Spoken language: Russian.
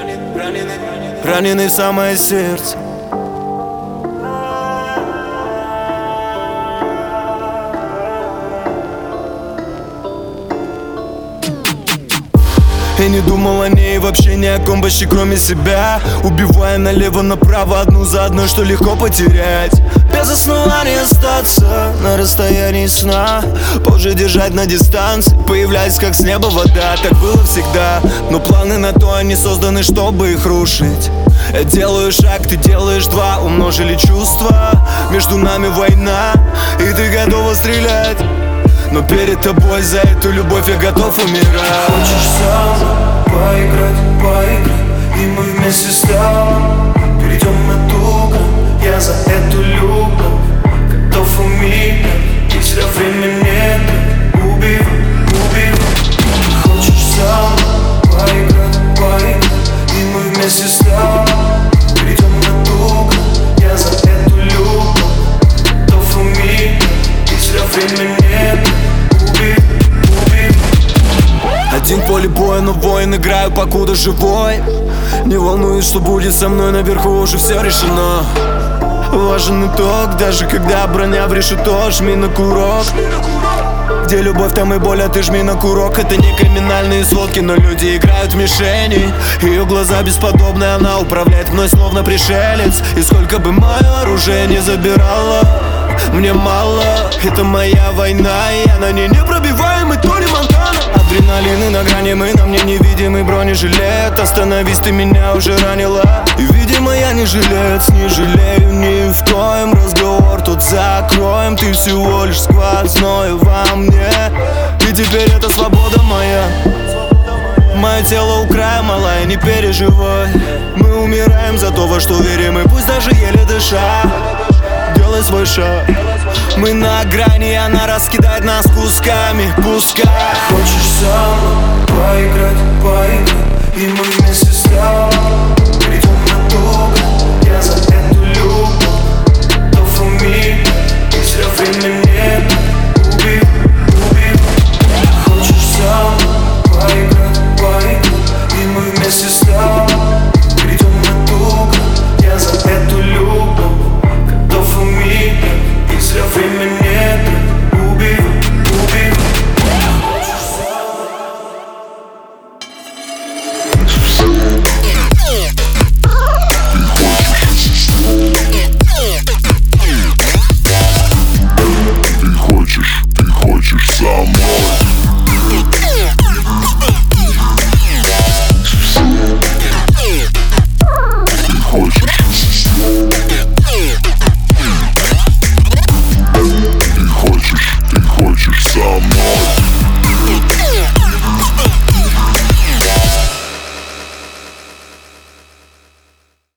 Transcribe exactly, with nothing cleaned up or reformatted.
раненый в самое сердце. Я не думал о ней вообще ни о ком почти кроме себя, убивая налево-направо одну за одной, что легко потерять. Без основания остаться на расстоянии сна, позже держать на дистанции, появляясь как с неба вода. Так было всегда, но планы на то они созданы, чтобы их рушить. Я делаю шаг, ты делаешь два, умножили чувства, между нами война, и ты готова стрелять. Но перед тобой за эту любовь я готов умирать. Хочешь сам поиграть, поиграть, и мы вместе станем. Перейдем эту грань, я за эту любовь готов умереть. И зря время нет, убивай, убивай. Хочешь сам поиграть, поиграть, и мы вместе станем. Перейдем эту грань, я за эту любовь готов умереть. И зря время нет. Один в поле боя, но воин играю, покуда живой. Не волнуюсь, что будет со мной наверху, уже все решено. Важен итог, даже когда броня в решето. Жми на курок, где любовь, там и боль, а ты жми на курок. Это не криминальные сводки, но люди играют в мишени. Ее глаза бесподобны, она управляет мной словно пришелец. И сколько бы мое оружие не забирало, мне мало. Это моя война, и я на ней непробиваемый Тони Монтана. Адреналины на грани, мы на мне невидимый бронежилет. Остановись, ты меня уже ранила. И видимо я не жилец, не жалею ни в коем. Разговор тут закроем, ты всего лишь сквозное во мне. И теперь это свобода моя. Мое тело у края, малая, не переживай. Мы умираем за то, во что верим, и пусть даже еле дыша. Делай свой шаг, мы на грани, она раскидает нас кусками. Пускай. Хочешь сам